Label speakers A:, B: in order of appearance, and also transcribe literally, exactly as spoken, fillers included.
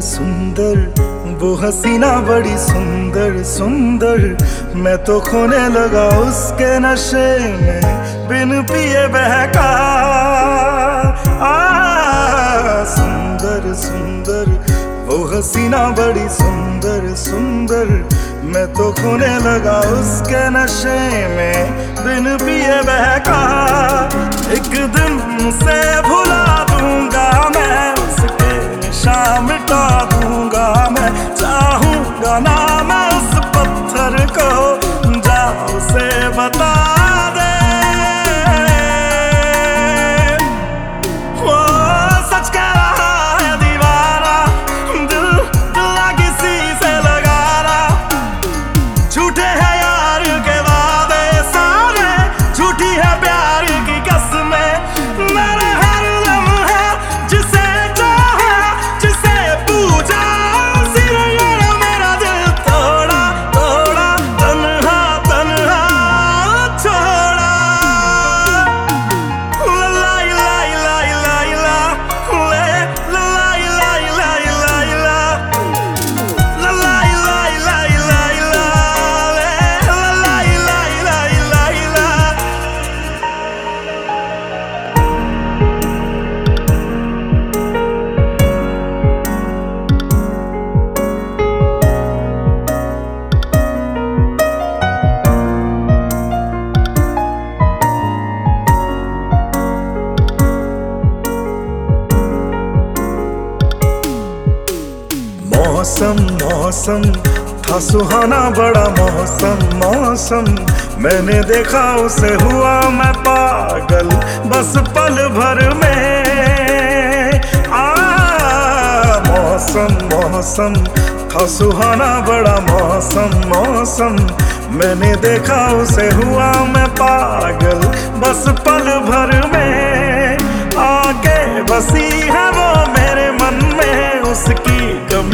A: सुंदर वो हसीना बड़ी सुंदर सुंदर, मैं तो खोने लगा उसके नशे में बिन पिए बहका। आ, सुंदर सुंदर वो हसीना बड़ी सुंदर सुंदर, मैं तो खोने लगा उसके नशे में बिन पिए बहका। एक दिन से भुला दूंगा मैं उसके निशा मिटा दूंगा मैं, चाहूंगा ना मैं उस पत्थर को, जा उसे बता दे वो सच कह रहा है दीवाना, दिल दिला किसी से लगा रहा। झूठे हैं यार के वादे सारे, झूठी है प्यार की कसमें, मेरे हर लम्हे जिसे चाहा जिसे पूजा, सिर ये मेरा दिल तोड़ा तोड़ा तन्हा तन्हा छोड़ा। लाई लाई लाई लाई ला ले लाई लाई लाई लाई ला लाई लाई लाई लाई ला ले लाई लाई लाई लाई ला। मौसम मौसम था सुहाना बड़ा मौसम मौसम, मैंने देखा उसे हुआ मैं पागल बस पल भर में। आ मौसम मौसम था सुहाना बड़ा मौसम मौसम, मैंने देखा उसे हुआ मैं पागल बस पल भर में। आके बसी है वो मेरे मन में, उसकी कमी